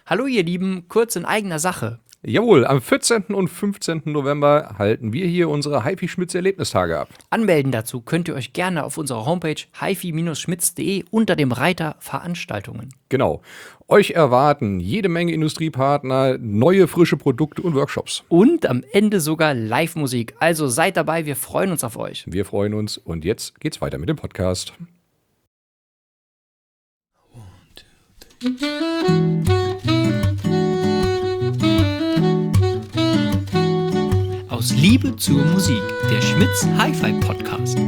Hallo ihr Lieben, kurz in eigener Sache. Jawohl, am 14. und 15. November halten wir hier unsere HiFi-Schmitz-Erlebnistage ab. Anmelden dazu könnt ihr euch gerne auf unserer Homepage hifi-schmitz.de unter dem Reiter Veranstaltungen. Genau. Euch erwarten jede Menge Industriepartner, neue frische Produkte und Workshops. Und am Ende sogar Live-Musik. Also seid dabei, wir freuen uns auf euch. Wir freuen uns und jetzt geht's weiter mit dem Podcast. Aus Liebe zur Musik, der Schmitz Hi-Fi Podcast.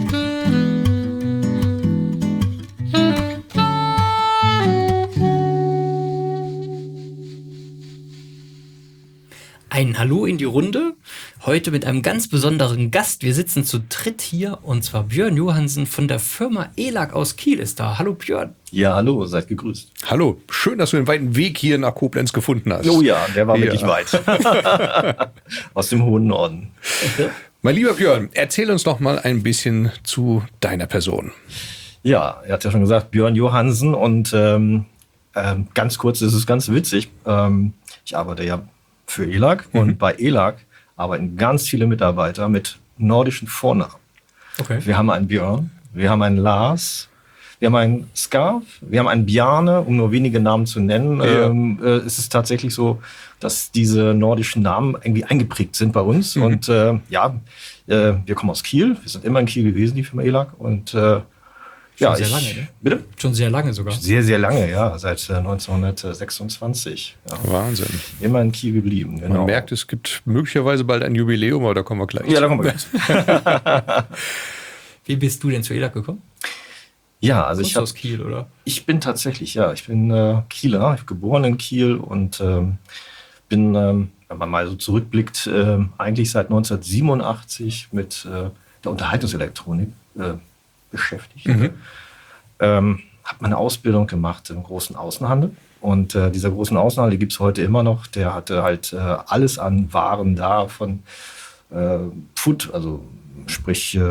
Ein Hallo in die Runde, heute mit einem ganz besonderen Gast. Wir sitzen zu dritt hier und zwar Björn Johansen von der Firma ELAC aus Kiel ist da. Hallo Björn. Ja, hallo, seid gegrüßt. Hallo, schön, dass du den weiten Weg hier nach Koblenz gefunden hast. Oh ja, der war wirklich weit. Aus dem hohen Norden. Mein lieber Björn, erzähl uns doch mal ein bisschen zu deiner Person. Ja, er hat ja schon gesagt, Björn Johansen und ganz kurz, es ist ganz witzig. Ich arbeite ja für ELAC und bei ELAC arbeiten ganz viele Mitarbeiter mit nordischen Vornamen. Okay. Wir haben einen Björn, wir haben einen Lars, wir haben einen Skarf, wir haben einen Bjarne, um nur wenige Namen zu nennen. Ja. Es ist tatsächlich so, dass diese nordischen Namen irgendwie eingeprägt sind bei uns. Und wir kommen aus Kiel, wir sind immer in Kiel gewesen, die Firma ELAC. Und Schon sehr lange, ne? Bitte? Schon sehr lange sogar. Sehr, sehr lange, ja, seit 1926. Ja. Wahnsinn. Immer in Kiel geblieben, genau. Man merkt, es gibt möglicherweise bald ein Jubiläum, aber da kommen wir gleich. Ja, da kommen wir gleich. Wie bist du denn zu ELAC gekommen? Ja, also Kommst du aus Kiel, oder? Ich bin tatsächlich, ich bin Kieler, ich bin geboren in Kiel und bin, wenn man mal so zurückblickt, eigentlich seit 1987 mit der Unterhaltungselektronik beschäftigt. Habe meine Ausbildung gemacht im großen Außenhandel und dieser großen Außenhandel gibt es heute immer noch. Der hatte halt alles an Waren da von Food, also sprich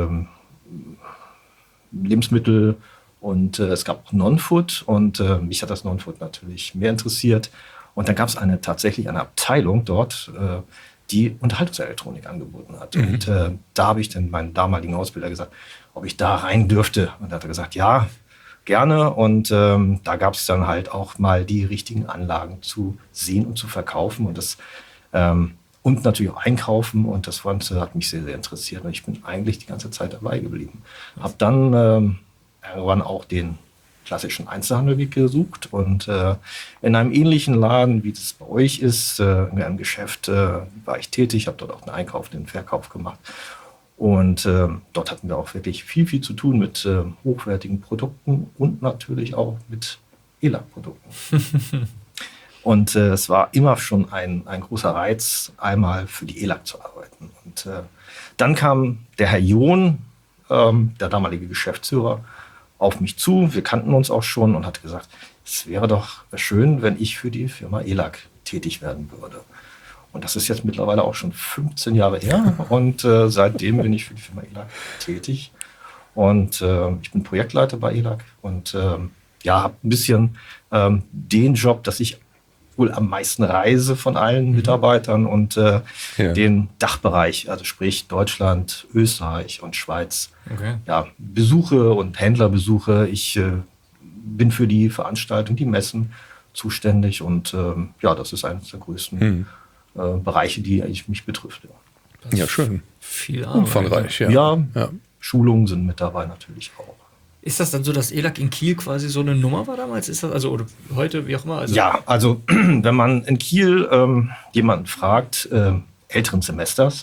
Lebensmittel und es gab auch Non-Food und mich hat das Non-Food natürlich mehr interessiert. Und dann gab es tatsächlich eine Abteilung dort, die Unterhaltungselektronik angeboten hat. Und da habe ich dann meinen damaligen Ausbilder gesagt, ob ich da rein dürfte. Und da hat er gesagt, ja, gerne. Und da gab es dann halt auch mal die richtigen Anlagen zu sehen und zu verkaufen und das und natürlich auch einkaufen. Und das hat mich sehr, sehr interessiert. Und ich bin eigentlich die ganze Zeit dabei geblieben. Habe dann irgendwann auch den klassischen Einzelhandel gesucht und in einem ähnlichen Laden, wie das bei euch ist, in einem Geschäft war ich tätig, habe dort auch den Einkauf, den Verkauf gemacht und dort hatten wir auch wirklich viel zu tun mit hochwertigen Produkten und natürlich auch mit ELAC-Produkten. Und es war immer schon ein großer Reiz, einmal für die ELAC zu arbeiten. Und dann kam der Herr John, der damalige Geschäftsführer, auf mich zu. Wir kannten uns auch schon und hat gesagt, es wäre doch schön, wenn ich für die Firma ELAC tätig werden würde. Und das ist jetzt mittlerweile auch schon 15 Jahre her und seitdem bin ich für die Firma ELAC tätig. Und ich bin Projektleiter bei ELAC und habe ein bisschen den Job, dass ich wohl am meisten reise von allen Mitarbeitern und den Dachbereich, also sprich Deutschland, Österreich und Schweiz, besuche und Händlerbesuche. Ich bin für die Veranstaltung, die Messen zuständig und das ist eines der größten Bereiche, die eigentlich mich betrifft. Ja, schön. Viel Arbeit. Umfangreich, Ja, Schulungen sind mit dabei natürlich auch. Ist das dann so, dass ELAC in Kiel quasi so eine Nummer war damals? Ist das also oder heute, wie auch immer? Also wenn man in Kiel jemanden fragt, älteren Semesters,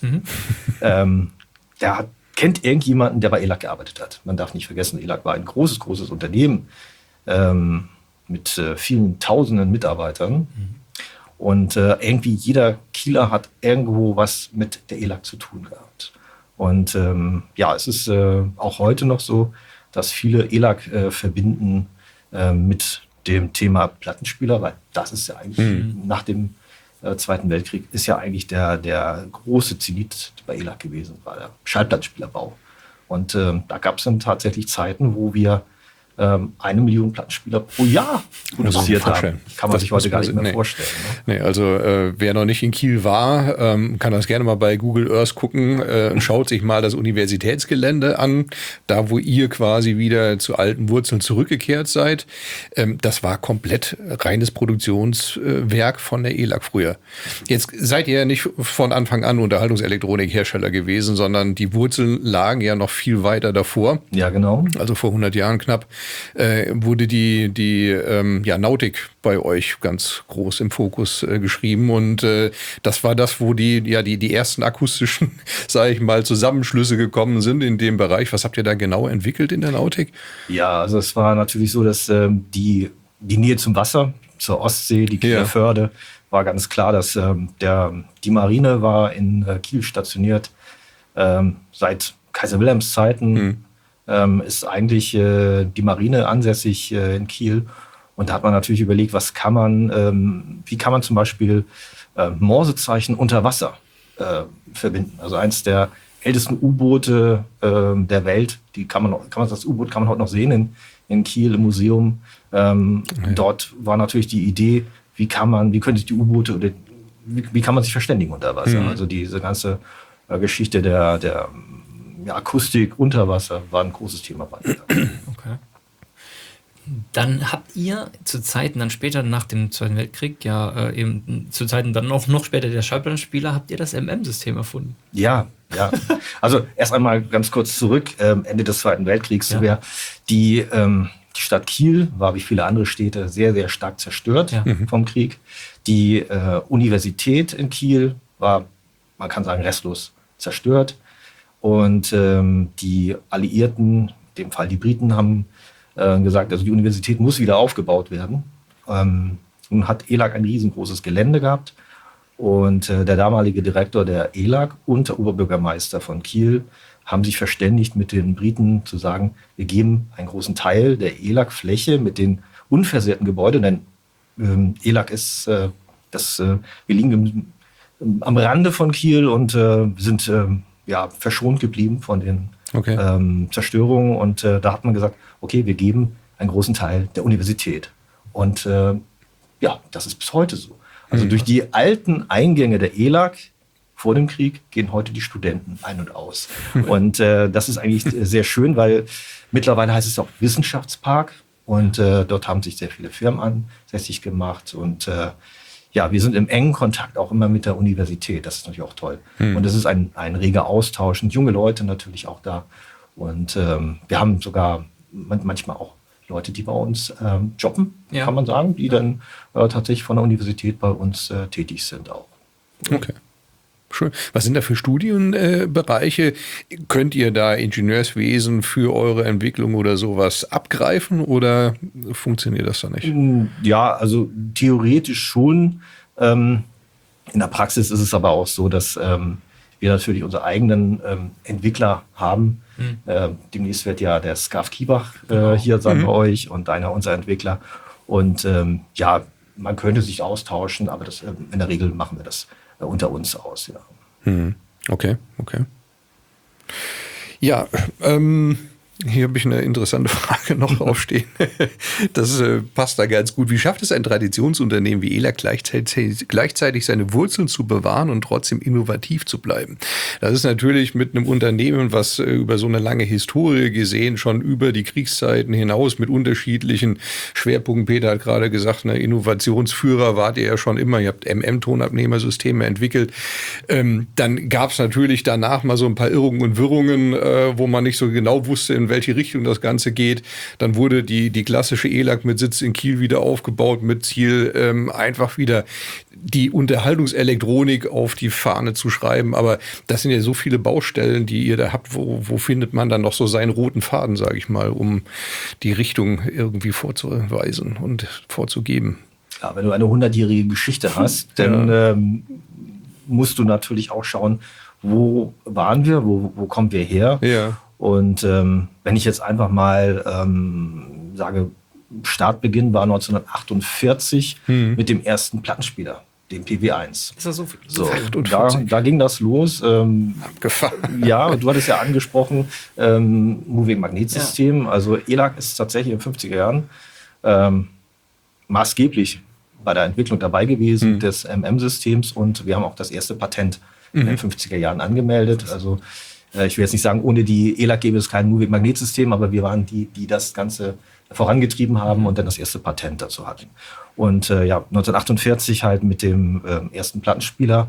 kennt irgendjemanden, der bei ELAC gearbeitet hat. Man darf nicht vergessen, ELAC war ein großes Unternehmen mit vielen Tausenden Mitarbeitern. Und irgendwie jeder Kieler hat irgendwo was mit der ELAC zu tun gehabt. Und es ist auch heute noch so, dass viele ELAC verbinden mit dem Thema Plattenspieler, weil das ist ja eigentlich nach dem Zweiten Weltkrieg ist ja eigentlich der große Zenit bei ELAC gewesen, war der Schallplattenspielerbau. Und da gab es dann tatsächlich Zeiten, wo wir 1 Million Plattenspieler pro Jahr produziert haben. Kann man sich heute gar nicht mehr vorstellen. Ne? Nee, also wer noch nicht in Kiel war, kann das gerne mal bei Google Earth gucken und schaut sich mal das Universitätsgelände an, da wo ihr quasi wieder zu alten Wurzeln zurückgekehrt seid. Das war komplett reines Produktionswerk von der ELAG früher. Jetzt seid ihr ja nicht von Anfang an Unterhaltungselektronikhersteller gewesen, sondern die Wurzeln lagen ja noch viel weiter davor. Ja, genau. Also vor 100 Jahren knapp. Wurde die Nautik bei euch ganz groß im Fokus geschrieben und das war das, wo die ersten akustischen, sage ich mal, Zusammenschlüsse gekommen sind in dem Bereich. Was habt ihr da genau entwickelt in der Nautik? Ja, also es war natürlich so, dass die Nähe zum Wasser, zur Ostsee, die Kieler Förde, war ganz klar, dass die Marine war in Kiel stationiert seit Kaiser Wilhelms Zeiten. Ist eigentlich die Marine ansässig in Kiel. Und da hat man natürlich überlegt, wie kann man zum Beispiel Morsezeichen unter Wasser verbinden. Also eins der ältesten U-Boote der Welt, das U-Boot kann man heute noch sehen in Kiel im Museum. Dort war natürlich die Idee, wie kann man sich verständigen unter Wasser. Also diese ganze Geschichte der Akustik unter Wasser war ein großes Thema bei mir. Okay. Dann habt ihr zu Zeiten dann später nach dem Zweiten Weltkrieg, eben zu Zeiten dann noch später der Schallplattenspieler, habt ihr das MM-System erfunden? Ja. Also erst einmal ganz kurz zurück, Ende des Zweiten Weltkriegs. Die Stadt Kiel war wie viele andere Städte sehr, sehr stark zerstört vom Krieg. Die Universität in Kiel war, man kann sagen, restlos zerstört. Und die Alliierten, in dem Fall die Briten, haben gesagt, also die Universität muss wieder aufgebaut werden. Nun hat ELAG ein riesengroßes Gelände gehabt. Und der damalige Direktor der ELAG und der Oberbürgermeister von Kiel haben sich verständigt, mit den Briten zu sagen, wir geben einen großen Teil der ELAG-Fläche mit den unversehrten Gebäuden, denn ELAG ist, wir liegen am Rande von Kiel und sind verschont geblieben von den Zerstörungen. Und da hat man gesagt, okay, wir geben einen großen Teil der Universität. Und das ist bis heute so. Also durch die alten Eingänge der ELAG vor dem Krieg gehen heute die Studenten ein und aus. Und das ist eigentlich sehr schön, weil mittlerweile heißt es auch Wissenschaftspark. Und dort haben sich sehr viele Firmen ansässig gemacht. Und wir sind im engen Kontakt auch immer mit der Universität. Das ist natürlich auch toll. Und es ist ein reger Austausch. Und junge Leute natürlich auch da. Und wir haben sogar manchmal auch Leute, die bei uns jobben, kann man sagen, die dann tatsächlich von der Universität bei uns tätig sind auch. Okay. Schön. Was sind da für Studienbereiche? Könnt ihr da Ingenieurswesen für eure Entwicklung oder sowas abgreifen oder funktioniert das da nicht? Ja, also theoretisch schon. In der Praxis ist es aber auch so, dass wir natürlich unsere eigenen Entwickler haben. Demnächst wird ja der Scarf Kiebach hier sein bei euch und einer unserer Entwickler. Und man könnte sich austauschen, aber in der Regel machen wir das unter uns aus. Ja. Okay. Ja, hier habe ich eine interessante Frage noch aufstehen. Das passt da ganz gut. Wie schafft es ein Traditionsunternehmen wie ELAG gleichzeitig seine Wurzeln zu bewahren und trotzdem innovativ zu bleiben? Das ist natürlich mit einem Unternehmen, was über so eine lange Historie gesehen, schon über die Kriegszeiten hinaus mit unterschiedlichen Schwerpunkten. Peter hat gerade gesagt, eine Innovationsführer wart ihr ja schon immer. Ihr habt MM-Tonabnehmersysteme entwickelt. Dann gab es natürlich danach mal so ein paar Irrungen und Wirrungen, wo man nicht so genau wusste, in welche Richtung das Ganze geht. Dann wurde die klassische ELAG mit Sitz in Kiel wieder aufgebaut, mit Ziel, einfach wieder die Unterhaltungselektronik auf die Fahne zu schreiben. Aber das sind ja so viele Baustellen, die ihr da habt. Wo findet man dann noch so seinen roten Faden, sage ich mal, um die Richtung irgendwie vorzuweisen und vorzugeben? Ja, wenn du eine 100-jährige Geschichte hast, dann musst du natürlich auch schauen, wo waren wir, wo kommen wir her? Ja. Und wenn ich jetzt einfach mal sage, Startbeginn war 1948 mit dem ersten Plattenspieler. dem PW1. Ist das so viel? So, 48. da ging das los. Abgefahren. Ja, du hattest ja angesprochen, Moving-Magnetsystem. Ja. Also ELAC ist tatsächlich in den 50er Jahren maßgeblich bei der Entwicklung dabei gewesen des MM-Systems und wir haben auch das erste Patent in den 50er Jahren angemeldet. Also ich will jetzt nicht sagen, ohne die ELAC gäbe es kein Moving-Magnetsystem, aber wir waren die das Ganze vorangetrieben haben und dann das erste Patent dazu hatten. Und 1948 halt mit dem ersten Plattenspieler.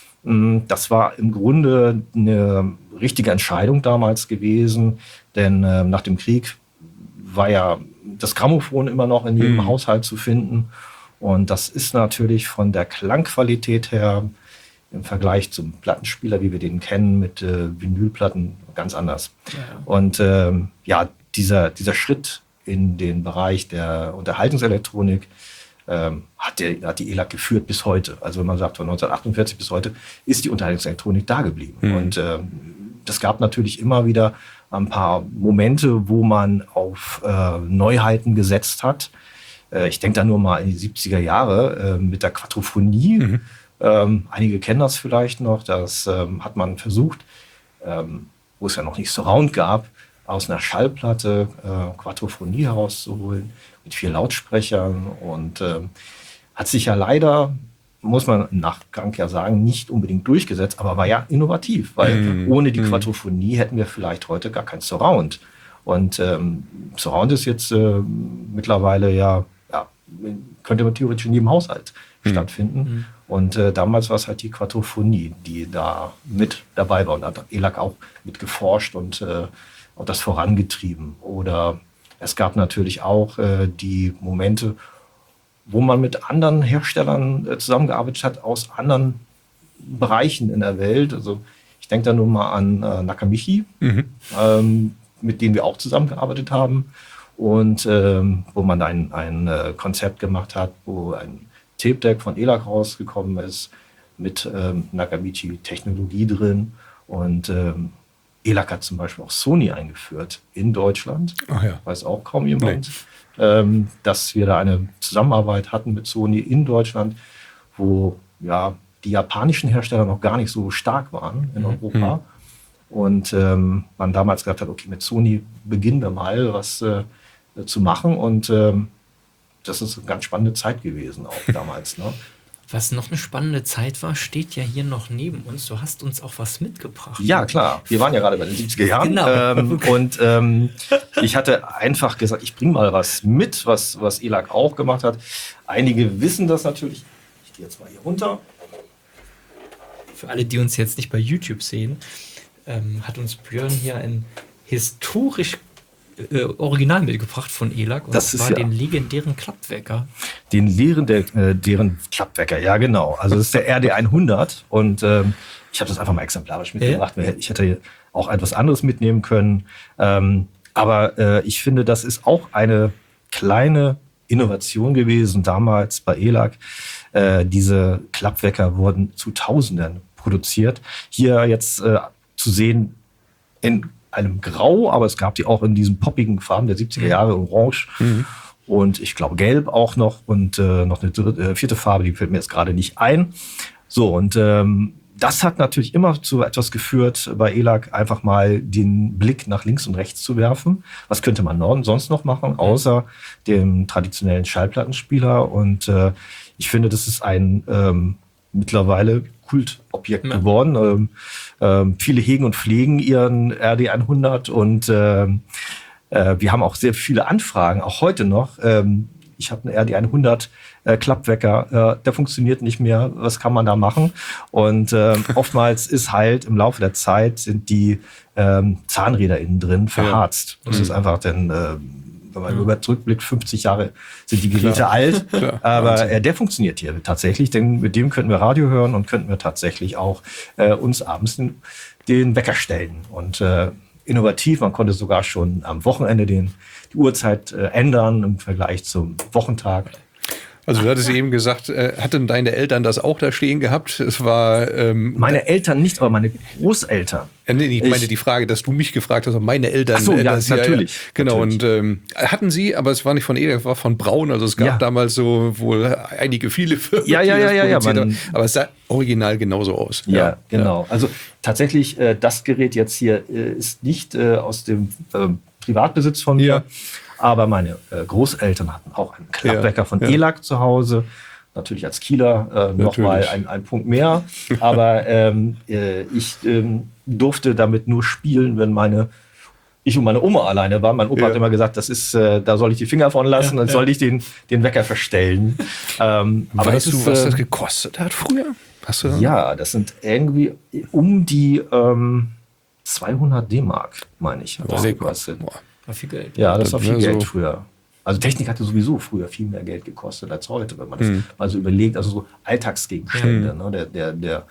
Das war im Grunde eine richtige Entscheidung damals gewesen, denn nach dem Krieg war ja das Grammophon immer noch in jedem Haushalt zu finden. Und das ist natürlich von der Klangqualität her im Vergleich zum Plattenspieler, wie wir den kennen, mit Vinylplatten ganz anders. Ja. Und dieser Schritt in den Bereich der Unterhaltungselektronik hat die ELAC geführt bis heute. Also wenn man sagt, von 1948 bis heute ist die Unterhaltungselektronik da geblieben. Und das gab natürlich immer wieder ein paar Momente, wo man auf Neuheiten gesetzt hat. Ich denke da nur mal in die 70er Jahre mit der Quadrophonie. Einige kennen das vielleicht noch. Das hat man versucht, wo es ja noch nicht Surround gab, aus einer Schallplatte Quadrophonie herauszuholen mit 4 Lautsprechern und hat sich ja leider, muss man im Nachgang ja sagen, nicht unbedingt durchgesetzt, aber war ja innovativ, weil ohne die Quadrophonie hätten wir vielleicht heute gar kein Surround. Und Surround ist jetzt mittlerweile könnte man theoretisch in jedem Haushalt stattfinden. Und damals war es halt die Quadrophonie, die da mit dabei war. Und da hat ELAC auch mit geforscht und das vorangetrieben. Oder es gab natürlich auch die Momente, wo man mit anderen Herstellern zusammengearbeitet hat aus anderen Bereichen in der Welt. Also ich denke da nur mal an Nakamichi, mit denen wir auch zusammengearbeitet haben. Und wo man ein Konzept gemacht hat, wo ein Tape-Deck von ELAC rausgekommen ist, mit Nakamichi-Technologie drin. Und ELAC hat zum Beispiel auch Sony eingeführt in Deutschland. Ach ja. Weiß auch kaum jemand. Nee. Dass wir da eine Zusammenarbeit hatten mit Sony in Deutschland, wo die japanischen Hersteller noch gar nicht so stark waren in Europa. Und man damals gesagt hat, okay, mit Sony beginnen wir mal was zu machen. Und das ist eine ganz spannende Zeit gewesen auch damals. Ne? Was noch eine spannende Zeit war, steht ja hier noch neben uns. Du hast uns auch was mitgebracht. Ja, klar. Wir waren ja gerade bei den 70er Jahren. Genau. Und ich hatte einfach gesagt, ich bringe mal was mit, was ELAC auch gemacht hat. Einige wissen das natürlich. Ich gehe jetzt mal hier runter. Für alle, die uns jetzt nicht bei YouTube sehen, hat uns Björn hier ein historisch Original mitgebracht von ELAC. Und das war den legendären Klappwecker. Deren Klappwecker, ja genau. Also das ist der RD100 und ich habe das einfach mal exemplarisch mitgebracht. Ja. Ich hätte auch etwas anderes mitnehmen können. Aber ich finde, das ist auch eine kleine Innovation gewesen damals bei ELAC. Diese Klappwecker wurden zu Tausenden produziert. Hier jetzt zu sehen in einem Grau, aber es gab die auch in diesen poppigen Farben der 70er Jahre, orange und ich glaube gelb auch noch und noch eine vierte Farbe, die fällt mir jetzt gerade nicht ein. So, und das hat natürlich immer zu etwas geführt, bei ELAC einfach mal den Blick nach links und rechts zu werfen. Was könnte man sonst noch machen, außer dem traditionellen Schallplattenspieler? Und ich finde, das ist ein mittlerweile Kultobjekt geworden. Viele hegen und pflegen ihren RD100 und wir haben auch sehr viele Anfragen, auch heute noch. Ich habe einen RD100 Klappwecker, der funktioniert nicht mehr. Was kann man da machen? Und oftmals ist halt im Laufe der Zeit sind die Zahnräder innen drin verharzt. Das ist einfach dann wenn man über zurückblickt, 50 Jahre sind die Geräte alt. Aber der funktioniert hier tatsächlich, denn mit dem könnten wir Radio hören und könnten wir tatsächlich auch uns abends den Wecker stellen. Und innovativ, man konnte sogar schon am Wochenende die Uhrzeit ändern im Vergleich zum Wochentag. Also du hattest eben gesagt, hatten deine Eltern das auch da stehen gehabt? Es war meine Eltern nicht, aber meine Großeltern. Nee, ich meine die Frage, dass du mich gefragt hast, ob meine Eltern. Ach so, ja, natürlich. Ja, genau, natürlich. Und hatten sie, aber es war nicht von ELAC, es war von Braun. Also es gab damals so wohl viele Firmen. Ja. Aber es sah original genauso aus. Ja, genau. Also tatsächlich, das Gerät jetzt hier ist nicht aus dem Privatbesitz von mir. Aber meine Großeltern hatten auch einen Klappwecker von ELAC zu Hause. Natürlich als Kieler nochmal ein Punkt mehr. Aber ich durfte damit nur spielen, wenn ich und meine Oma alleine waren. Mein Opa hat immer gesagt, das ist, da soll ich die Finger von lassen, dann soll ich den Wecker verstellen. Aber weißt du, was das gekostet hat früher? Hast du ja, das sind irgendwie um die 200 D-Mark, meine ich. Das war viel Geld. Ja, das war viel Geld früher. Also Technik hatte sowieso früher viel mehr Geld gekostet als heute, wenn man das mal so überlegt. Also so Alltagsgegenstände. Ne?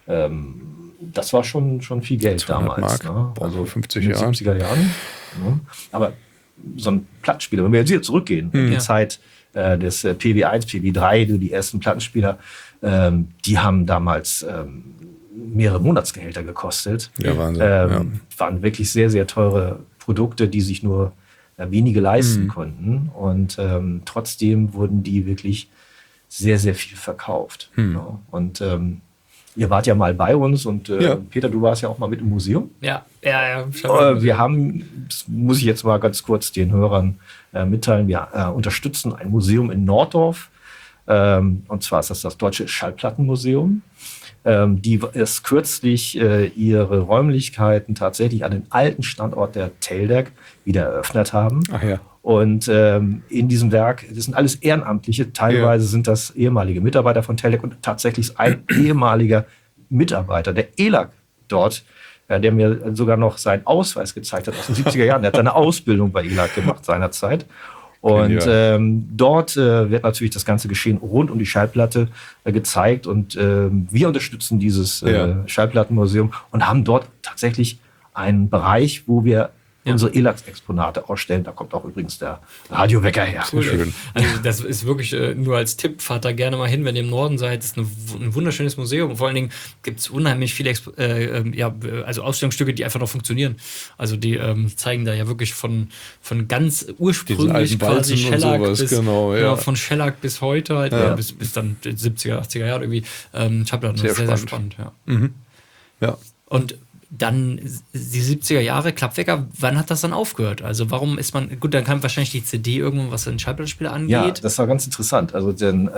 Das war schon viel Geld damals. Ne? Also 50 in den 70er Jahren. Ne? Aber so ein Plattenspieler, wenn wir jetzt hier zurückgehen, in die Zeit des PB1, PB3, die ersten Plattenspieler, die haben damals mehrere Monatsgehälter gekostet. Ja, Wahnsinn. Waren wirklich sehr, sehr teure Produkte, die sich nur wenige leisten konnten. Und trotzdem wurden die wirklich sehr, sehr viel verkauft. Ja. Und ihr wart ja mal bei uns und Peter, du warst ja auch mal mit im Museum. Ja. Wir haben, das muss ich jetzt mal ganz kurz den Hörern mitteilen, wir unterstützen ein Museum in Norddorf. Und zwar ist das Deutsche Schallplattenmuseum. Die erst kürzlich ihre Räumlichkeiten tatsächlich an den alten Standort der Teldec wieder eröffnet haben. Ach ja. Und in diesem Werk, das sind alles Ehrenamtliche, teilweise sind das ehemalige Mitarbeiter von Teldec und tatsächlich ist ein ehemaliger Mitarbeiter, der ELAC dort, der mir sogar noch seinen Ausweis gezeigt hat aus den 70er Jahren. Der hat seine Ausbildung bei ELAC gemacht seinerzeit. Und dort wird natürlich das ganze Geschehen rund um die Schallplatte gezeigt. Und wir unterstützen dieses Schallplattenmuseum und haben dort tatsächlich einen Bereich, wo wir unsere ELAC-Exponate ausstellen. Da kommt auch übrigens der Radiowecker her. Cool. Schön. Also das ist wirklich nur als Tipp, fahrt da gerne mal hin, wenn ihr im Norden seid. Das ist ein wunderschönes Museum. Vor allen Dingen gibt es unheimlich viele also Ausstellungsstücke, die einfach noch funktionieren. Also die zeigen da ja wirklich von ganz ursprünglich quasi Shellac bis von Shellac bis heute, halt, bis dann 70er, 80er Jahre irgendwie Schallplatten. Sehr, sehr spannend. Ja. Ja. Und dann die 70er Jahre, Klappwecker, wann hat das dann aufgehört? Also warum ist man, gut, dann kam wahrscheinlich die CD irgendwann, was den Schallplattenspieler angeht. Ja, das war ganz interessant. Also denn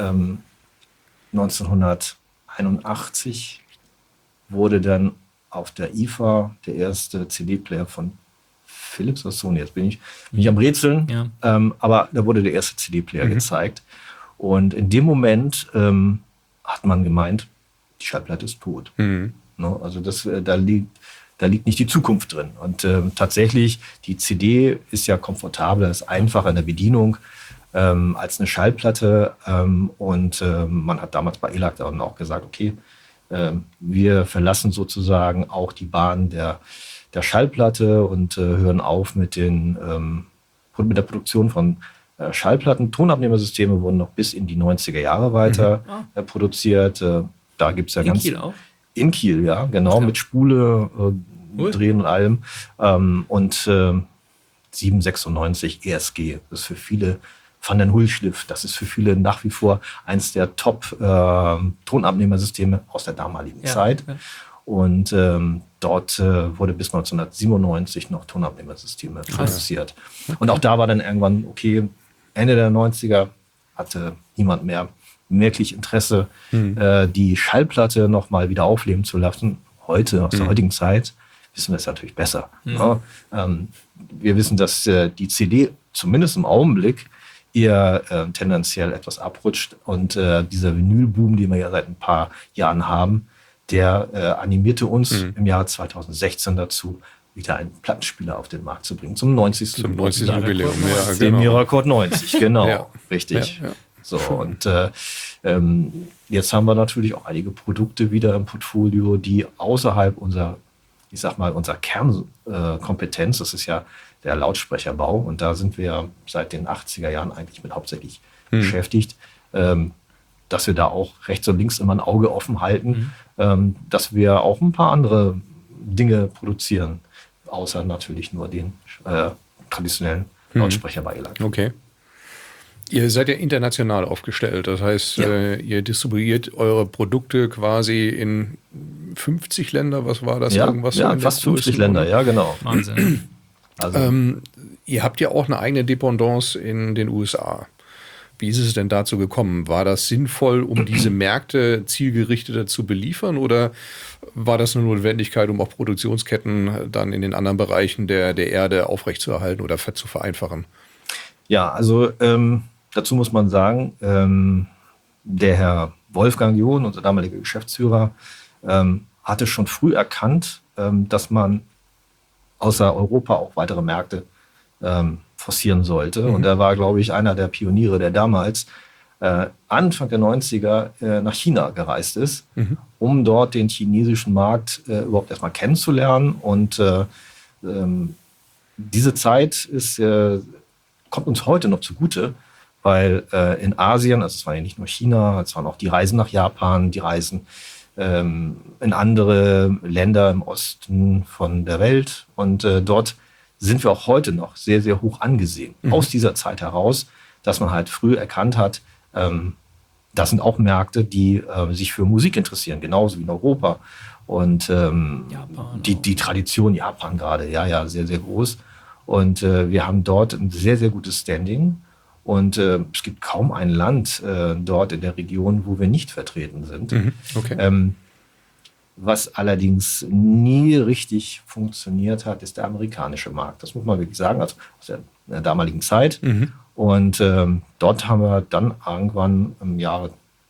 1981 wurde dann auf der IFA der erste CD-Player von Philips oder Sony. Jetzt bin ich am Rätseln, aber da wurde der erste CD-Player gezeigt. Und in dem Moment hat man gemeint, die Schallplatte ist tot. No, also da liegt nicht die Zukunft drin. Und tatsächlich, die CD ist ja komfortabler, ist einfacher in der Bedienung als eine Schallplatte. Man hat damals bei ELAC dann auch gesagt, okay, wir verlassen sozusagen auch die Bahn der Schallplatte und hören auf mit der Produktion von Schallplatten. Tonabnehmersysteme wurden noch bis in die 90er Jahre weiter produziert. Da gibt es ja ganz... Kiel auch? In Kiel, ja, genau, mit Spule, Drehen und allem. 796 ESG, das ist für viele Van den Hulschliff, das ist für viele nach wie vor eins der Top-Tonabnehmersysteme aus der damaligen Zeit. Ja. Und dort wurde bis 1997 noch Tonabnehmersysteme produziert. Und auch da war dann irgendwann, okay, Ende der 90er hatte niemand mehr wirklich Interesse, die Schallplatte nochmal wieder aufleben zu lassen. Heute, aus der heutigen Zeit, wissen wir es natürlich besser. Ja, wir wissen, dass die CD zumindest im Augenblick eher tendenziell etwas abrutscht und dieser Vinylboom, den wir ja seit ein paar Jahren haben, der animierte uns im Jahr 2016 dazu, wieder einen Plattenspieler auf den Markt zu bringen. Zum 90. Jubiläum. Dem Miracord 90, genau. Richtig. Ja. So, und jetzt haben wir natürlich auch einige Produkte wieder im Portfolio, die außerhalb unserer Kernkompetenz, das ist ja der Lautsprecherbau, und da sind wir seit den 80er Jahren eigentlich mit hauptsächlich beschäftigt, dass wir da auch rechts und links immer ein Auge offen halten, dass wir auch ein paar andere Dinge produzieren, außer natürlich nur den traditionellen Lautsprecher bei ELAC. Okay. Ihr seid ja international aufgestellt, das heißt, ihr distribuiert eure Produkte quasi in 50 Länder, was war das? Irgendwas ja, fast 50 Länder, ja genau. Wahnsinn. Also. Ihr habt ja auch eine eigene Dependance in den USA. Wie ist es denn dazu gekommen? War das sinnvoll, um diese Märkte zielgerichteter zu beliefern, oder war das eine Notwendigkeit, um auch Produktionsketten dann in den anderen Bereichen der Erde aufrechtzuerhalten oder zu vereinfachen? Ja, also dazu muss man sagen, der Herr Wolfgang John, unser damaliger Geschäftsführer, hatte schon früh erkannt, dass man außer Europa auch weitere Märkte forcieren sollte. Und er war, glaube ich, einer der Pioniere, der damals Anfang der 90er nach China gereist ist, um dort den chinesischen Markt überhaupt erstmal kennenzulernen. Und diese Zeit kommt uns heute noch zugute, weil in Asien, also es war ja nicht nur China, es waren auch die Reisen nach Japan, die Reisen in andere Länder im Osten von der Welt. Und dort sind wir auch heute noch sehr, sehr hoch angesehen. Aus dieser Zeit heraus, dass man halt früh erkannt hat, das sind auch Märkte, die sich für Musik interessieren, genauso wie in Europa. Und die Tradition Japan gerade, ja, sehr, sehr groß. Und wir haben dort ein sehr, sehr gutes Standing. Und es gibt kaum ein Land dort in der Region, wo wir nicht vertreten sind. Okay. Was allerdings nie richtig funktioniert hat, ist der amerikanische Markt. Das muss man wirklich sagen, also aus der damaligen Zeit. Und dort haben wir dann irgendwann im Jahre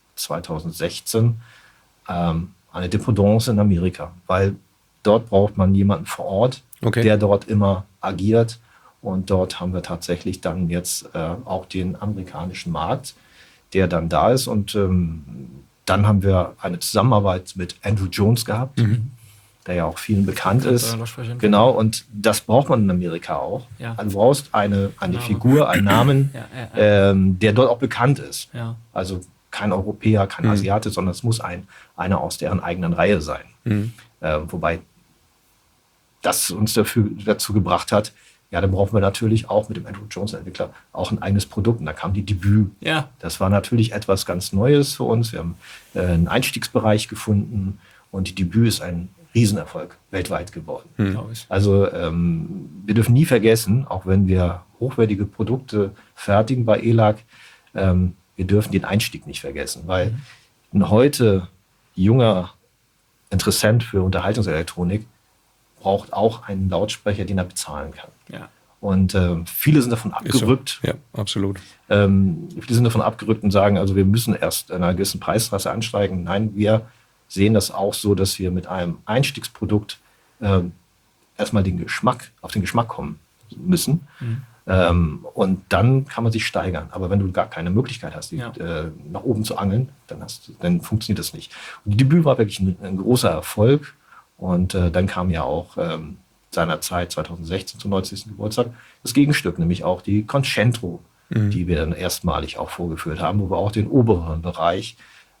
2016 eine Dependance in Amerika, weil dort braucht man jemanden vor Ort, der dort immer agiert. Und dort haben wir tatsächlich dann jetzt auch den amerikanischen Markt, der dann da ist. Und dann haben wir eine Zusammenarbeit mit Andrew Jones gehabt, der ja auch vielen bekannt ist. Genau, und das braucht man in Amerika auch. Ja. Also du brauchst eine Figur, einen Namen, der dort auch bekannt ist. Ja. Also kein Europäer, kein Asiate, sondern es muss einer aus deren eigenen Reihe sein. Wobei das uns dazu gebracht hat, ja, dann brauchen wir natürlich auch mit dem Andrew Jones Entwickler auch ein eigenes Produkt. Und da kam die Debüt. Ja. Das war natürlich etwas ganz Neues für uns. Wir haben einen Einstiegsbereich gefunden und die Debüt ist ein Riesenerfolg weltweit geworden. Also wir dürfen nie vergessen, auch wenn wir hochwertige Produkte fertigen bei ELAC, wir dürfen den Einstieg nicht vergessen, weil ein heute junger Interessent für Unterhaltungselektronik braucht auch einen Lautsprecher, den er bezahlen kann. Ja. Und viele sind davon abgerückt. So. Ja, absolut. Viele sind davon abgerückt und sagen, also wir müssen erst in einer gewissen Preisklasse ansteigen. Nein, wir sehen das auch so, dass wir mit einem Einstiegsprodukt erstmal auf den Geschmack kommen müssen. Und dann kann man sich steigern. Aber wenn du gar keine Möglichkeit hast, nach oben zu angeln, dann funktioniert das nicht. Und die Debüt war wirklich ein großer Erfolg. Und dann kam ja auch seinerzeit 2016 zum 90. Geburtstag das Gegenstück, nämlich auch die Concentro, die wir dann erstmalig auch vorgeführt haben, wo wir auch den oberen Bereich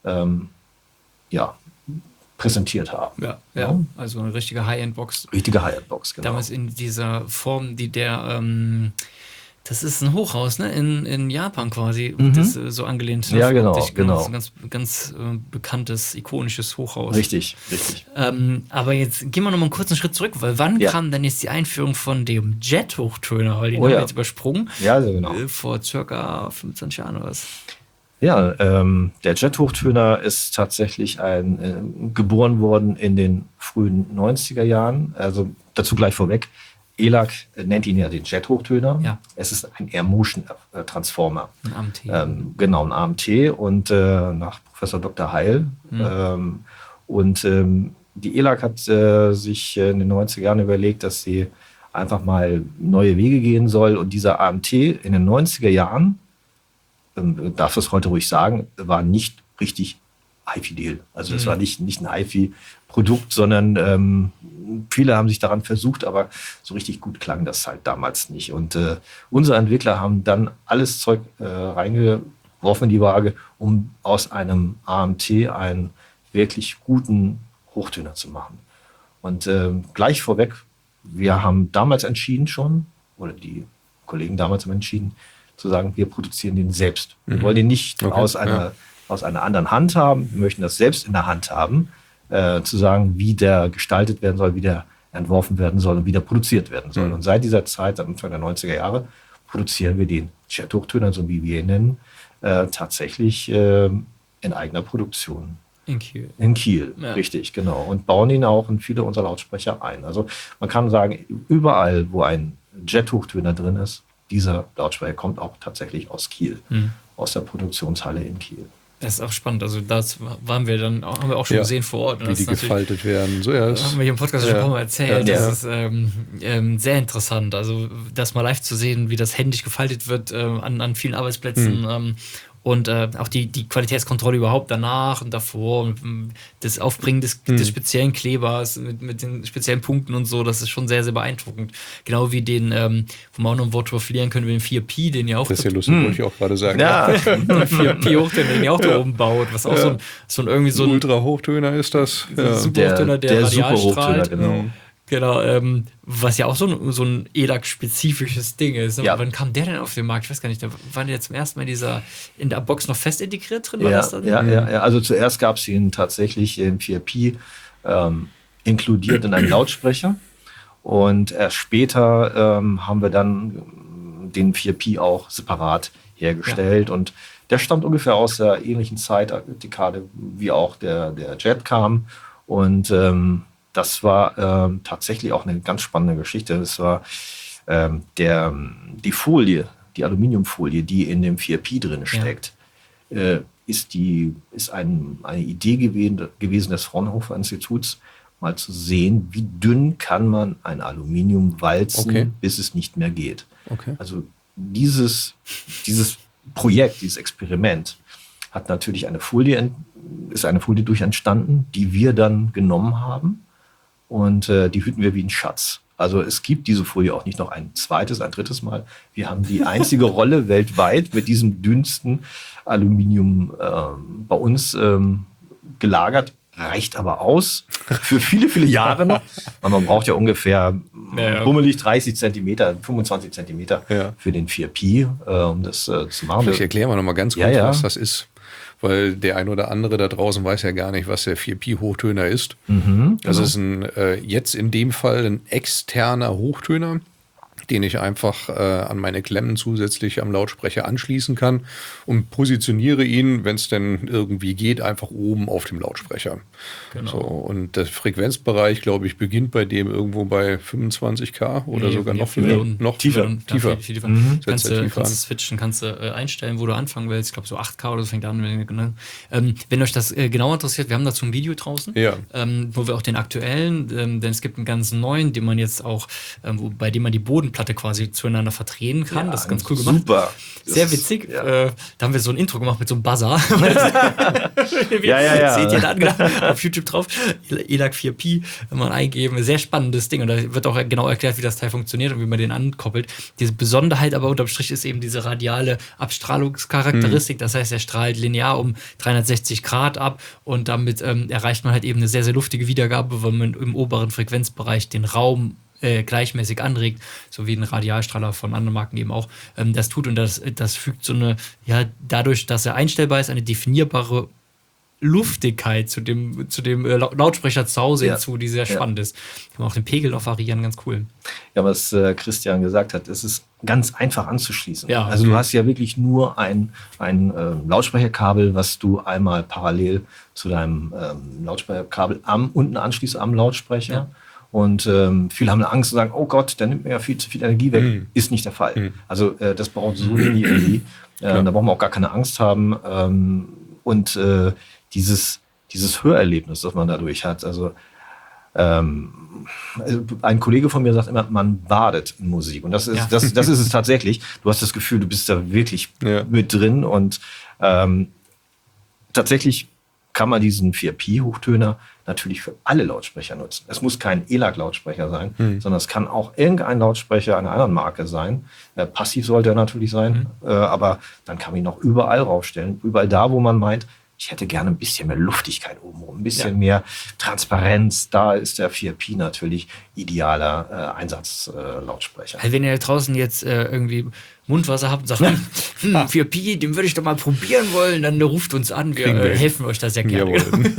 präsentiert haben. Ja, also eine richtige High-End-Box. Richtige High-End-Box, genau. Damals in dieser Form, das ist ein Hochhaus, ne? In Japan quasi, das so angelehnt. Ja, genau. Das ist ein ganz bekanntes, ikonisches Hochhaus. Richtig. Aber jetzt gehen wir noch mal einen kurzen Schritt zurück, weil wann kam denn jetzt die Einführung von dem Jet-Hochtöner? Weil den haben wir jetzt übersprungen. Ja, genau. Vor circa 25 Jahren oder was? Ja, der Jet-Hochtöner ist tatsächlich geboren worden in den frühen 90er Jahren. Also dazu gleich vorweg. ELAC nennt ihn ja den Jet-Hochtöner. Ja. Es ist ein Air-Motion-Transformer. Ein AMT. Genau, ein AMT und nach Professor Dr. Heil. Die ELAC hat sich in den 90er Jahren überlegt, dass sie einfach mal neue Wege gehen soll. Und dieser AMT in den 90er Jahren, darf es heute ruhig sagen, war nicht richtig HiFi-Deal. Also das war nicht ein HiFi-Produkt, sondern viele haben sich daran versucht, aber so richtig gut klang das halt damals nicht. Und unsere Entwickler haben dann alles Zeug reingeholt Worfen in die Waage, um aus einem AMT einen wirklich guten Hochtöner zu machen. Und gleich vorweg, wir haben damals entschieden schon, oder die Kollegen damals haben entschieden, zu sagen, wir produzieren den selbst. Wir wollen den nicht aus einer anderen Hand haben, wir möchten das selbst in der Hand haben, zu sagen, wie der gestaltet werden soll, wie der entworfen werden soll und wie der produziert werden soll. Und seit dieser Zeit, seit Anfang der 90er Jahre, produzieren wir den Jet-Hochtöner, so wie wir ihn nennen, tatsächlich in eigener Produktion. In Kiel. In Kiel, richtig, genau. Und bauen ihn auch in viele unserer Lautsprecher ein. Also man kann sagen, überall, wo ein Jet-Hochtöner drin ist, dieser Lautsprecher kommt auch tatsächlich aus Kiel, aus der Produktionshalle in Kiel. Das ist auch spannend. Also das haben wir auch schon gesehen vor Ort. Und wie die gefaltet werden. So, das haben wir hier im Podcast schon ein paar Mal erzählt. Das ist sehr interessant. Also das mal live zu sehen, wie das händisch gefaltet wird an vielen Arbeitsplätzen. Und auch die Qualitätskontrolle überhaupt danach und davor und das Aufbringen des speziellen Klebers mit den speziellen Punkten und so, das ist schon sehr, sehr beeindruckend. Genau wie den, wo man auch noch ein Wort verlieren können, wir den 4P, den ihr auch... Das ist ja lustig, wollte ich auch gerade sagen. Ja, 4P-Hochtöner, den ihr auch da oben baut, was auch so ein irgendwie so ein... Ultra-Hochtöner ist das. Super-Hochtöner, der radial strahlt. Genau. Genau, was ja auch so ein ELAC-spezifisches Ding ist. Ja. Wann kam der denn auf den Markt? Ich weiß gar nicht, da war der zum ersten Mal in der Box noch fest integriert drin? Ja, also zuerst gab es ihn tatsächlich in 4P inkludiert in einen Lautsprecher und erst später haben wir dann den 4P auch separat hergestellt und der stammt ungefähr aus der ähnlichen Zeitdekade, wie auch der Jet kam und das war tatsächlich auch eine ganz spannende Geschichte. Das war die Folie, die Aluminiumfolie, die in dem 4P drin steckt, ist eine Idee gewesen des Fraunhofer Instituts, mal zu sehen, wie dünn kann man ein Aluminium walzen, bis es nicht mehr geht. Okay. Also dieses Projekt, dieses Experiment hat natürlich eine Folie durch entstanden, die wir dann genommen haben. Und die hüten wir wie einen Schatz. Also es gibt diese Folie auch nicht noch ein drittes Mal. Wir haben die einzige Rolle weltweit mit diesem dünnsten Aluminium bei uns gelagert. Reicht aber aus für viele, viele Jahre noch. Man braucht ja ungefähr bummelig 30 Zentimeter, 25 Zentimeter für den 4P, um das zu machen. Vielleicht erklären wir noch mal ganz kurz, was das ist. Weil der ein oder andere da draußen weiß ja gar nicht, was der 4P-Hochtöner ist. Das ist jetzt in dem Fall ein externer Hochtöner, den ich einfach an meine Klemmen zusätzlich am Lautsprecher anschließen kann und positioniere ihn, wenn es denn irgendwie geht, einfach oben auf dem Lautsprecher. Genau. So, und der Frequenzbereich, glaube ich, beginnt bei dem irgendwo bei 25K oder sogar noch tiefer. Kannst du switchen, kannst du einstellen, wo du anfangen willst. Ich glaube, so 8K oder so fängt an. Wenn euch das genau interessiert, wir haben dazu ein Video draußen, wo wir auch den aktuellen, denn es gibt einen ganz neuen, den man jetzt auch, bei dem man die Bodenplatte quasi zueinander verdrehen kann. Das ist ganz cool gemacht. Super. Sehr witzig. Da haben wir so ein Intro gemacht mit so einem Buzzer. Seht ihr da auf YouTube drauf. ELAC 4P, wenn man eingeben. Sehr spannendes Ding. Und da wird auch genau erklärt, wie das Teil funktioniert und wie man den ankoppelt. Diese Besonderheit aber unterm Strich ist eben diese radiale Abstrahlungscharakteristik. Das heißt, er strahlt linear um 360 Grad ab und damit erreicht man halt eben eine sehr, sehr luftige Wiedergabe, weil man im oberen Frequenzbereich den Raum gleichmäßig anregt, so wie ein Radialstrahler von anderen Marken eben auch das tut. Und das fügt so eine, dadurch, dass er einstellbar ist, eine definierbare Luftigkeit zu dem Lautsprecher zu Hause hinzu, die sehr spannend ist. Kann man auch den Pegel noch variieren, ganz cool. Ja, was Christian gesagt hat, es ist ganz einfach anzuschließen. Ja. Also du hast ja wirklich nur ein Lautsprecherkabel, was du einmal parallel zu deinem Lautsprecherkabel unten anschließt am Lautsprecher. Ja. Und viele haben eine Angst und sagen, oh Gott, der nimmt mir ja viel zu viel Energie weg. Ist nicht der Fall. Also das braucht so wenig Energie. Da brauchen wir auch gar keine Angst haben. Und dieses Hörerlebnis, das man dadurch hat. Also ein Kollege von mir sagt immer, man badet in Musik. Und das ist es tatsächlich. Du hast das Gefühl, du bist da wirklich mit drin. Und tatsächlich kann man diesen 4Pi-Hochtöner natürlich für alle Lautsprecher nutzen. Es muss kein ELAC-Lautsprecher sein, sondern es kann auch irgendein Lautsprecher einer anderen Marke sein. Passiv sollte er natürlich sein, aber dann kann man ihn auch überall raufstellen. Überall da, wo man meint, ich hätte gerne ein bisschen mehr Luftigkeit obenrum, ein bisschen mehr Transparenz. Da ist der 4Pi natürlich idealer Einsatzlautsprecher. Also wenn ihr draußen jetzt irgendwie Mundwasser habt und sagt, 4Pi, den würde ich doch mal probieren wollen, dann ruft uns an, wir helfen euch da sehr gerne.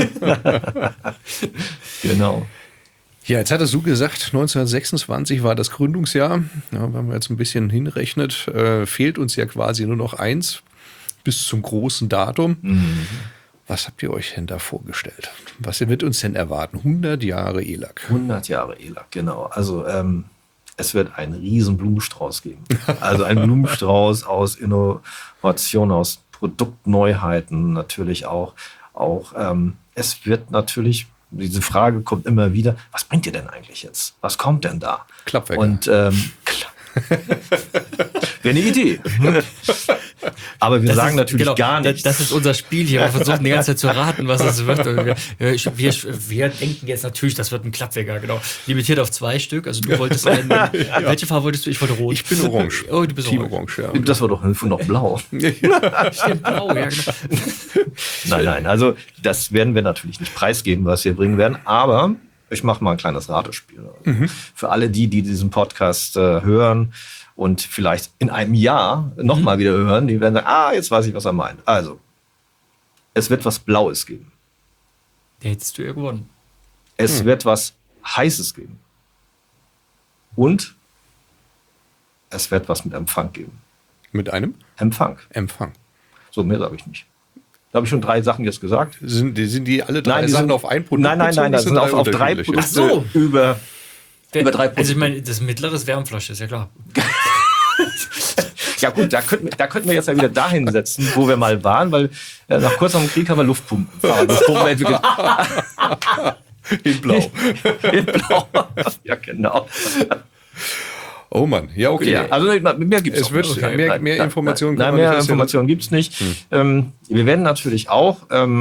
Genau. Ja, jetzt hattest du gesagt, 1926 war das Gründungsjahr. Ja, wenn man jetzt ein bisschen hinrechnet, fehlt uns ja quasi nur noch eins bis zum großen Datum. Was habt ihr euch denn da vorgestellt? Was wird uns denn erwarten? 100 Jahre ELAC. 100 Jahre ELAC, genau. Also es wird einen riesen Blumenstrauß geben. Also ein Blumenstrauß aus Innovation, aus Produktneuheiten natürlich auch. Es wird natürlich, diese Frage kommt immer wieder, was bringt ihr denn eigentlich jetzt? Was kommt denn da? Klappwerker. Und wäre eine Idee. Aber wir sagen natürlich gar nichts. Das ist unser Spiel hier. Wir versuchen die ganze Zeit zu raten, was es wird. Und wir denken jetzt natürlich, das wird ein Klappwecker, genau. Limitiert auf 2 Stück. Also du wolltest einen. Welche Farbe wolltest du? Ich wollte rot. Ich bin orange. Oh, du bist Team orange. Ja. Das war doch noch blau. Stimmt, blau, ja, genau. Nein. Also das werden wir natürlich nicht preisgeben, was wir bringen werden. Aber ich mache mal ein kleines Ratespiel. Für alle die diesen Podcast hören und vielleicht in einem Jahr nochmal wieder hören, die werden sagen, jetzt weiß ich, was er meint. Also, es wird was Blaues geben. Der hättest du ja gewonnen. Es wird was Heißes geben. Und es wird was mit Empfang geben. Mit einem? Empfang. So, mehr sage ich nicht. Da habe ich schon 3 Sachen jetzt gesagt. Sind die alle 3 Sachen auf ein Produkt? Nein, das sind auf 3 Produkte. Ach so. Über 3 Produkte. Also ich meine, das mittlere ist Wärmflasche, ist ja klar. Ja gut, da könnten wir jetzt ja wieder dahin setzen, wo wir mal waren, weil nach kurzem Krieg haben wir Luftpumpen entwickelt. In Blau. In Blau. Ja, genau. Oh Mann, ja, okay. Ja, also mehr gibt es nicht. Mehr Informationen mehr Informationen gibt es nicht. Wir werden natürlich auch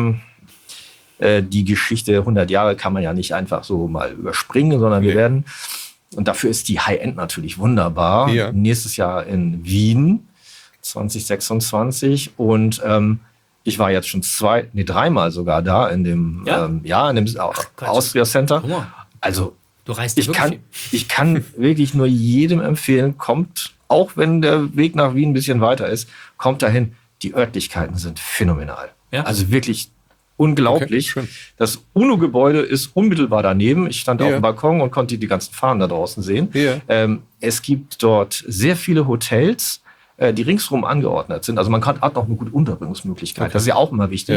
die Geschichte 100 Jahre kann man ja nicht einfach so mal überspringen, sondern wir werden, und dafür ist die High-End natürlich wunderbar, nächstes Jahr in Wien 2026 und ich war jetzt schon 3-mal sogar da in dem Austria Center. Also ich kann wirklich nur jedem empfehlen, kommt, auch wenn der Weg nach Wien ein bisschen weiter ist, kommt dahin. Die Örtlichkeiten sind phänomenal. Ja? Also wirklich unglaublich. Okay, das UNO-Gebäude ist unmittelbar daneben. Ich stand auf dem Balkon und konnte die ganzen Fahnen da draußen sehen. Es gibt dort sehr viele Hotels, die ringsherum angeordnet sind. Also man hat auch eine gute Unterbringungsmöglichkeit. Okay. Das ist ja auch immer wichtig.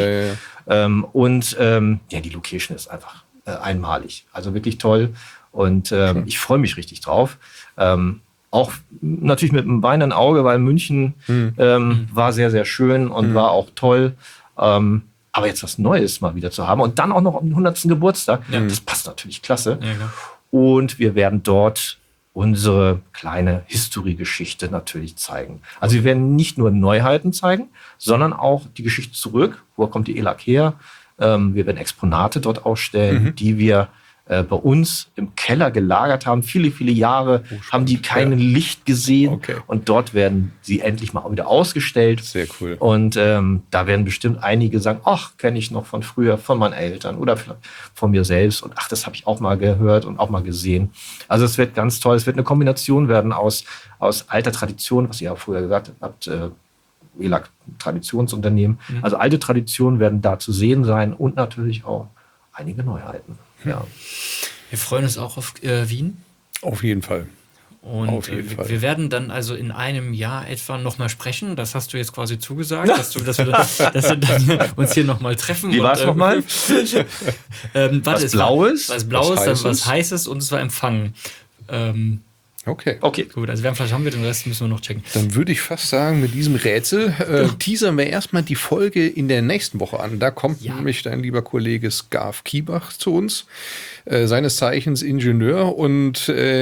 Die Location ist einfach einmalig. Also wirklich toll. Und ich freue mich richtig drauf. Auch natürlich mit einem weinenden Auge, weil München war sehr, sehr schön und war auch toll. Aber jetzt was Neues mal wieder zu haben und dann auch noch am 100. Geburtstag, das passt natürlich klasse. Ja, und wir werden dort unsere kleine History-Geschichte natürlich zeigen. Also wir werden nicht nur Neuheiten zeigen, sondern auch die Geschichte zurück. Wo kommt die ELAC her? Wir werden Exponate dort ausstellen, die wir bei uns im Keller gelagert haben. Viele, viele Jahre haben die kein Licht gesehen. Okay. Und dort werden sie endlich mal wieder ausgestellt. Sehr cool. Und da werden bestimmt einige sagen, ach, kenne ich noch von früher, von meinen Eltern oder vielleicht von mir selbst. Und ach, das habe ich auch mal gehört und auch mal gesehen. Also es wird ganz toll. Es wird eine Kombination werden aus alter Tradition, was ihr ja früher gesagt habt, ELAC Traditionsunternehmen. Also alte Traditionen werden da zu sehen sein und natürlich auch einige Neuheiten. Ja. Wir freuen uns auch auf Wien. Auf jeden Fall. Und wir werden dann also in einem Jahr etwa nochmal sprechen. Das hast du jetzt quasi zugesagt, dass wir dann uns hier nochmal treffen. Wie war es nochmal? Was Blaues? Was Blaues, dann was Heißes und es war Empfangen. Okay. Gut, also Wärmflasche haben wir, den Rest müssen wir noch checken. Dann würde ich fast sagen, mit diesem Rätsel teasern wir erstmal die Folge in der nächsten Woche an. Da kommt nämlich dein lieber Kollege Scarf Kiebach zu uns, seines Zeichens Ingenieur. Und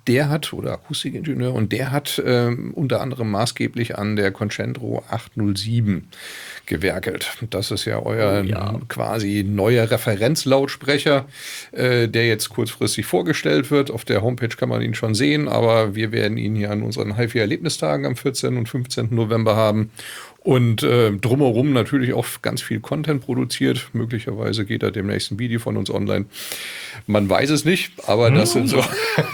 der hat, oder Akustikingenieur, und der hat unter anderem maßgeblich an der Concentro 807 gewerkelt. Das ist ja euer quasi neuer Referenzlautsprecher, der jetzt kurzfristig vorgestellt wird. Auf der Homepage kann man ihn schon sehen, aber wir werden ihn hier an unseren HiFi-Erlebnistagen am 14. und 15. November haben. Und drumherum natürlich auch ganz viel Content produziert. Möglicherweise geht da demnächst ein Video von uns online. Man weiß es nicht, aber das sind so,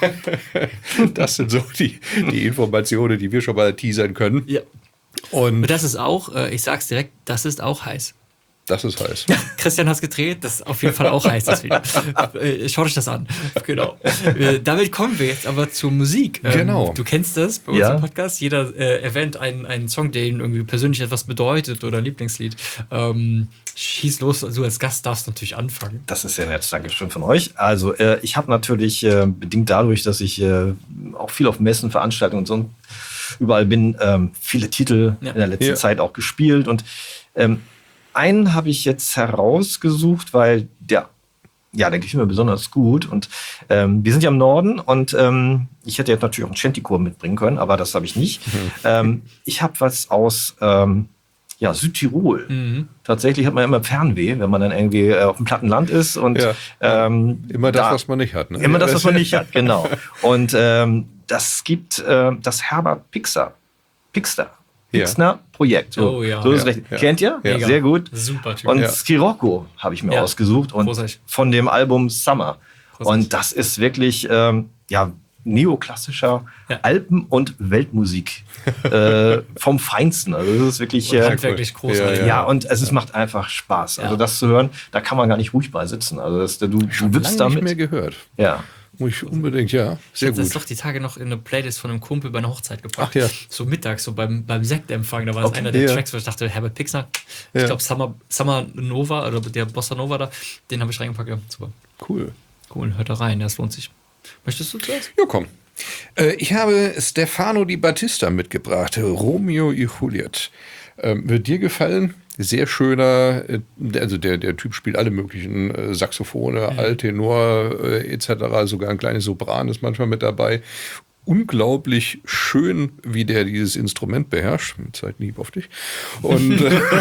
die Informationen, die wir schon mal teasern können. Ja. Und das ist auch, ich sag's direkt, das ist auch heiß. Das ist heiß. Christian hat es gedreht, das ist auf jeden Fall auch heiß, das Video. Schaut euch das an. Genau. Damit kommen wir jetzt aber zur Musik. Genau. Du kennst das bei uns im Podcast. Jeder erwähnt einen Song, der ihm irgendwie persönlich etwas bedeutet oder Lieblingslied. Schieß los, du als Gast darfst natürlich anfangen. Das ist ja nett, Dankeschön von euch. Also ich habe natürlich, bedingt dadurch, dass ich auch viel auf Messen, Veranstaltungen und so überall bin, viele Titel in der letzten Zeit auch gespielt. Und einen habe ich jetzt herausgesucht, weil der gefällt mir besonders gut. Und wir sind ja im Norden und ich hätte jetzt natürlich auch einen Shantychor mitbringen können, aber das habe ich nicht. Ich habe was aus Südtirol. Tatsächlich hat man immer Fernweh, wenn man dann irgendwie auf dem platten Land ist. Und, immer das, was man nicht hat. Ne? Immer das, was man nicht hat, genau. Und das gibt das Herbert Pixner Projekt. So ist recht. Kennt ihr? Ja. Sehr gut. Super Typ. Und Scirocco habe ich mir ausgesucht und von dem Album Summer. Und das ist wirklich neoklassischer Alpen- und Weltmusik vom Feinsten. Also das ist wirklich handwerklich großartig. Ja, und es macht einfach Spaß. Also das zu hören, da kann man gar nicht ruhig bei sitzen. Also du wippst damit. Nicht mehr gehört. Ja. Muss ich unbedingt, sehr gut. Das ist doch die Tage noch in eine Playlist von einem Kumpel bei einer Hochzeit gebracht. Ach ja. So mittags, so beim Sektempfang, da war das einer der Tracks, wo ich dachte, Herbert Pixner, ich glaube Summer Nova, oder der Bossa Nova da, den habe ich reingepackt. Ja, super. Cool, hört da rein, das lohnt sich. Möchtest du zuerst? Ja, komm. Ich habe Stefano Di Battista mitgebracht, Romeo y Juliet. Wird dir gefallen? Sehr schöner, also der Typ spielt alle möglichen Saxophone, Alttenor etc., sogar ein kleines Sopran ist manchmal mit dabei. Unglaublich schön, wie der dieses Instrument beherrscht. Zeit lieb auf dich. Und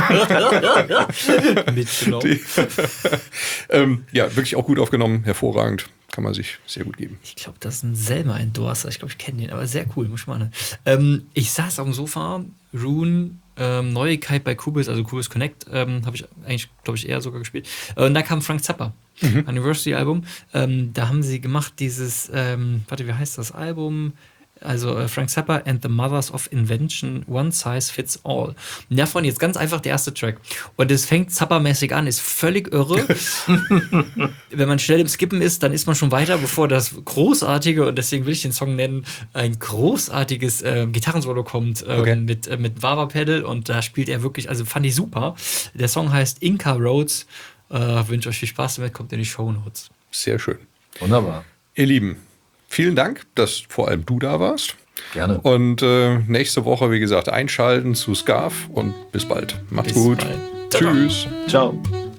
wirklich auch gut aufgenommen, hervorragend. Kann man sich sehr gut geben. Ich glaube, das ist ein Selma-Endorser. Ich glaube, ich kenne den, aber sehr cool, muss ich mal. Ich saß auf dem Sofa, Rune, Neuigkeit bei Kubis, also Kubis Connect, habe ich eigentlich, glaube ich, eher sogar gespielt. Und da kam Frank Zappa, Anniversary-Album. Da haben sie gemacht dieses, wie heißt das Album? Also Frank Zappa and the Mothers of Invention, One Size Fits All. Und davon jetzt ganz einfach der erste Track. Und es fängt Zappa-mäßig an, ist völlig irre. Wenn man schnell im Skippen ist, dann ist man schon weiter, bevor das großartige, und deswegen will ich den Song nennen, ein großartiges Gitarrensolo kommt mit Wah-Wah-Pedal, und da spielt er wirklich, also fand ich super. Der Song heißt Inca Roads. Wünsche euch viel Spaß damit, kommt in die Shownotes. Sehr schön. Wunderbar. Ihr Lieben, vielen Dank, dass vor allem du da warst. Gerne. Und nächste Woche, wie gesagt, einschalten zu Scarf und bis bald. Macht's gut. Bald. Tschüss. Ciao.